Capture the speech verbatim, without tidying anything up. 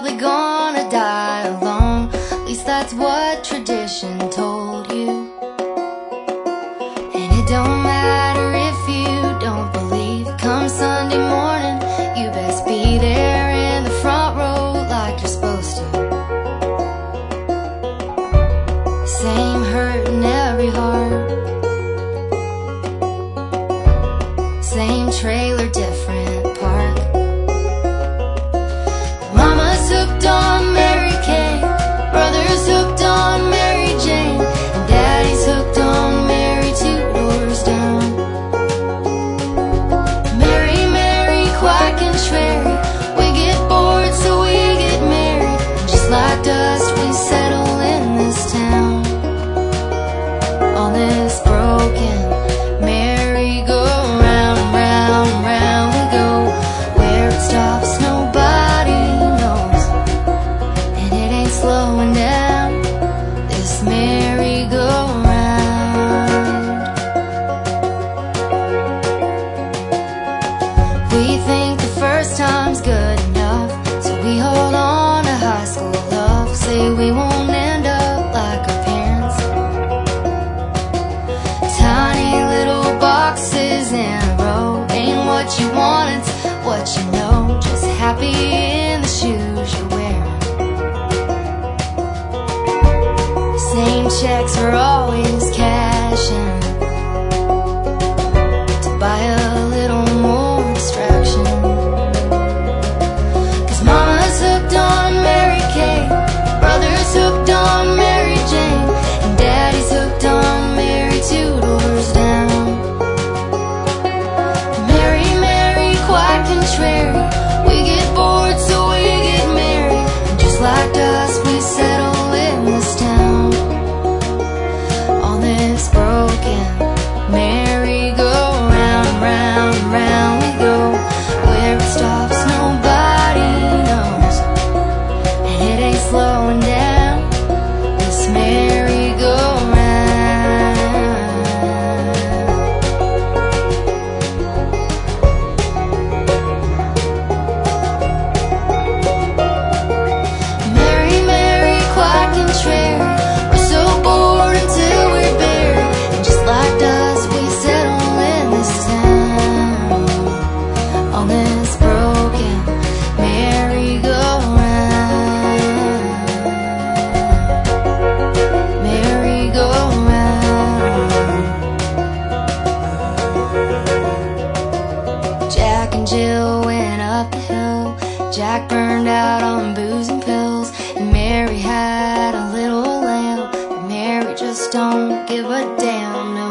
probably gonna die alone. At least that's what tradition told you. And it don't matter if you don't believe. Come Sunday morning, you best be there in the front row like you're supposed to. Same hurt in every heart, same trailer, different park. Mama's hooked on Mary Kay, brother's hooked on Mary Jane, and daddy's hooked on Mary two doors down. Mary, Mary, quite contrary, we get bored so we get married, and just like dust we settle in this town. On this broken merry-go-round, round, round we go. Where it stops nobody knows, and it ain't slowing down, this merry-go-round. We think the first time's good enough, so we hold on to high school love. Say we won't end up like our parents, tiny little boxes in a row. Ain't what you want, it's what you know. Just happy in the shoes you're wearing. Same checks are always cashing to buy a little more distraction. Cause mama's hooked on Mary Kay, brother's hooked on Mary Jane, and daddy's hooked on Mary two doors down. Mary, Mary, quite contrary, we get bored so we get married, and just like dust we settle in this town. On this broken merry-go-round, round, round we go. Where it stops nobody knows, and it ain't slowing down, this merry-go-round. Mary, Mary, quite contrary, we're so bored until we're buried, and just like dust we settle in this town. On this broken merry-go-round, merry-go-round. Jack and Jill went up the hill. Jack burned out on booze and pills, and Mary had a little lamb. But Mary just don't give a damn, no.